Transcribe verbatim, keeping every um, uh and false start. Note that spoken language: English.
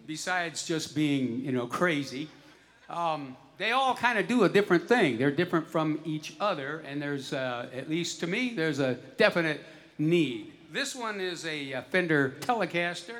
besides just being, you know, crazy. Um, they all kind of do a different thing. They're different from each other, and there's, uh, at least to me, there's a definite need. This one is a, a Fender Telecaster.